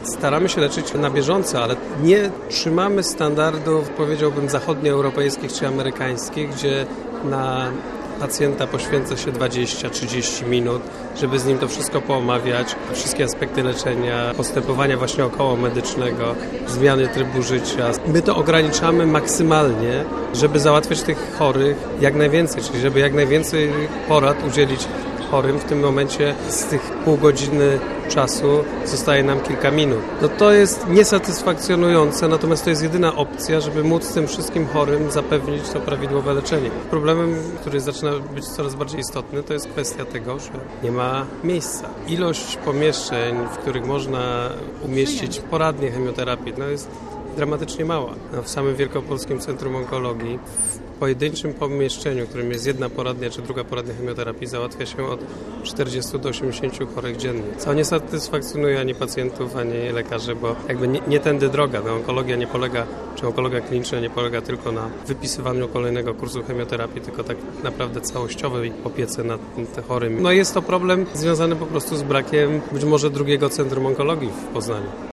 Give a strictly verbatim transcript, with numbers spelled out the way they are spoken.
Staramy się leczyć na bieżąco, ale nie trzymamy standardów, powiedziałbym, zachodnioeuropejskich czy amerykańskich, gdzie na pacjenta poświęca się dwadzieścia trzydzieści minut, żeby z nim to wszystko poomawiać, wszystkie aspekty leczenia, postępowania właśnie okołomedycznego, zmiany trybu życia. My to ograniczamy maksymalnie, żeby załatwiać tych chorych jak najwięcej, czyli żeby jak najwięcej porad udzielić chorym. W tym momencie z tych pół godziny czasu zostaje nam kilka minut. No to jest niesatysfakcjonujące, natomiast to jest jedyna opcja, żeby móc tym wszystkim chorym zapewnić to prawidłowe leczenie. Problemem, który zaczyna być coraz bardziej istotny, to jest kwestia tego, że nie ma miejsca. Ilość pomieszczeń, w których można umieścić poradnie chemioterapii, no jest dramatycznie mała. No w samym Wielkopolskim Centrum Onkologii w pojedynczym pomieszczeniu, w którym jest jedna poradnia czy druga poradnia chemioterapii, załatwia się od czterdziestu do osiemdziesięciu chorych dziennie, co nie satysfakcjonuje ani pacjentów, ani lekarzy, bo jakby nie, nie tędy droga. No, onkologia nie polega, czy onkologia kliniczna nie polega tylko na wypisywaniu kolejnego kursu chemioterapii, tylko tak naprawdę całościowej opiece nad tym chorym. No jest to problem związany po prostu z brakiem być może drugiego centrum onkologii w Poznaniu.